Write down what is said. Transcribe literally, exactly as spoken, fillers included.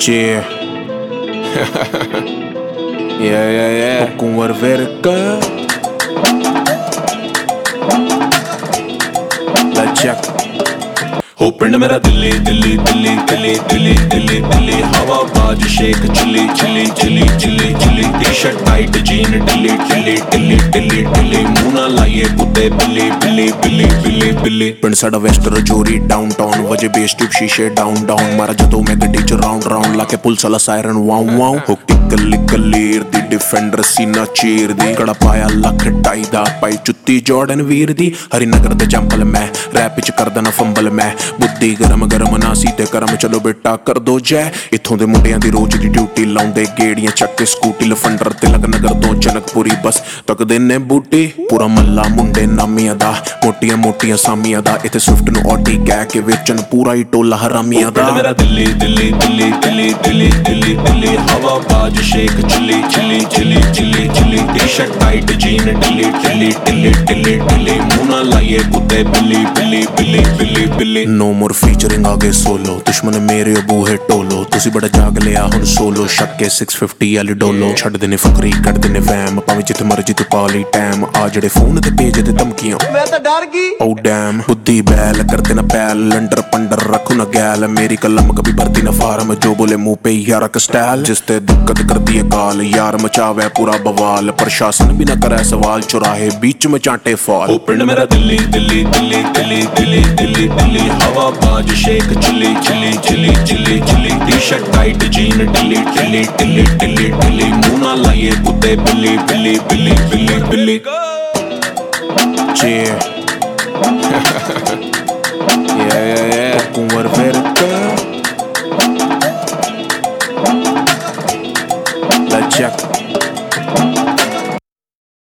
Yeah. Yeah, yeah, yeah. Com Arverca. Let's check. हो पिंड मेरा दिल्ली दिल्ली दिल्ली दिल्ली दिल्ली दिल्ली दिल्ली हवा बाज Sheikh Chilli Chilli Chilli Chilli Chilli T shirt tight jean ढिल्ली ढिल्ली ढिल्ली ढिल्ली ढिल्ली मुंह ना लाइए कुत्ते बिल्ली बिल्ली बिल्ली बिल्ली बिल्ली पिंड साडा वेस्ट रजौरी डाउनटाउन वजे बेस ट्यूब शीशे डाउन डाउन मारा जदों मैं गड्डी च राउंड राउंड लाके पुलिस वाला सायरन वाऊ वाऊ हो टिकली कलीर दी डिफेंडर सीना चीर दी कड़ा पाया लख ढाई दा पाई जुत्ती जॉर्डन वीर दी हरिनगर दे जंपल मैं रैप च करदा ना फंबल मैं बुद्धि गरम गरम ना सीते करम चलो बेटा कर दो जय इत्थों दे मुंडियां दी रोज दी ड्यूटी लाउंदे गेड़ियां चक्के स्कूटी लफंडर तिलक नगर तो जनकपुरी बस तकदे ने बूटी पूरा मल्ला मुंडे नामियां दा मोटियां मोटियां सामियां दा इत्थे स्विफ्ट नु ऑडी कह के वेचन पूरा ही टोला हरामियां दा मेरा दिल्ली दिल्ली दिल्ली दिल्ली दिल्ली दिल्ली दिल्ली हवा बाज Sheikh Chilli Chilli Chilli Chilli Chilli T shirt tight jean ढिल्ली ढिल्ली ढिल्ली ढिल्ली ढिल्ली मुंह ना लाइए कुत्ते बिल्ली बिल्ली बिल्ली बिल्ली बिल्ली नो मोर फीचरिंग आगे सोलो दुश्मन मेरे अबू है टोलो तुसी बड़ा जाग लिया हुन सोलो शक्के सिक्स फिफ्टी वाली डोलो छड़ देने फकरी कट देने वैम भावें जिथे मर्जी तू पाली टैम आ जड़े फोन ते भेज दे धमकियां मैं तो डर गई ओ डैम बुद्धि बैल करते ना पैल लंडर पंडर रखो ना गैल मेरी कलम कभी भरती ना फार्म जो बोले मुंह पे यार का स्टाइल जिसते दिक्कत कर दी काल यार मचावे पूरा बवाल प्रशासन भी ना करे सवाल चौराहे बीच में चांटे फॉल हो पिंड मेरा दिल्ली दिल्ली दिल्ली दिल्ली दिल्ली दिल्ली दिल्ली हवा बाज Sheikh Chilli Chilli Chilli Chilli Chilli T shirt tight jean ढिल्ली ढिल्ली ढिल्ली ढिल्ली ढिल्ली मुंह ना लाइए कुत्ते बिल्ली बिल्ली बिल्ली बिल्ली बिल्ली Yeah. Yeah, yeah, yeah. Com Arverca. Let's check.